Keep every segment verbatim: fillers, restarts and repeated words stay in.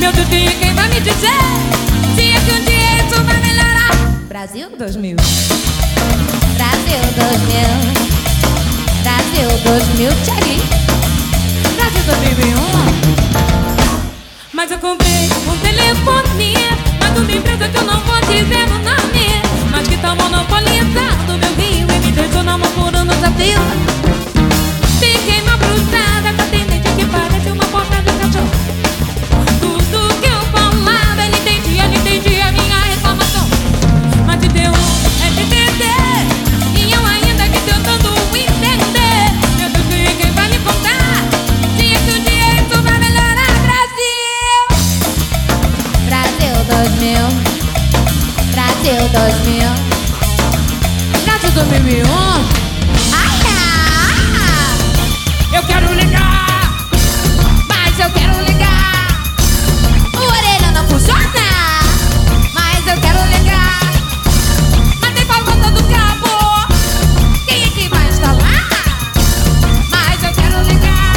Meu Deus, quem é quem vai me dizer se é que um dia isso vai melhorar? Brasil dois mil. Brasil dois mil. Brasil dois mil, cheguei. Brasil dois mil e um. Mas eu comprei um telefone, mas de uma empresa que eu não vou dizer o nome, mas que tá monopolizando meu rio e me deixou na mão por anos a fila. Fiquei mal bruxada com a atendente que parece uma porta de cachorro. Tudo que eu falava ele entendia, ele entendia a minha reclamação. Mas de ter um é de entender, e eu ainda que tentando entender. Meu Deus, quem é quem vai me contar se é que um dia isso vai melhorar? Brasil! Brasil dois mil. Brasil dois mil. Brasil dois mil e um. Eu quero ligar, mas eu quero ligar. O orelha não funciona, mas eu quero ligar. Mas tem falta do cabo, quem é que vai instalar? Mas eu quero ligar.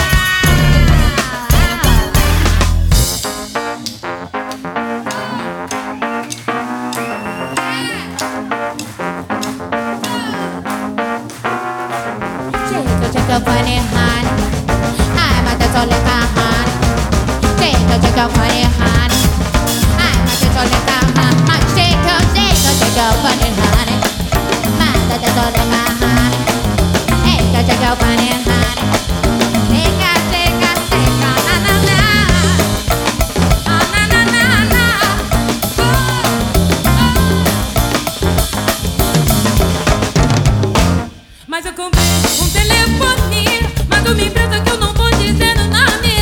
Chega, chega, funny honey. I'm a little little honey. Chega, chega, funny honey. I'm a little little honey. Chega, chega, chega, funny honey. I'm a little little honey. Chega, chega, funny honey. Chega, chega, chega, na na na. Na na na na na. Mas eu comprei um telefone, mas de uma empresa que eu não vou dizer o nome,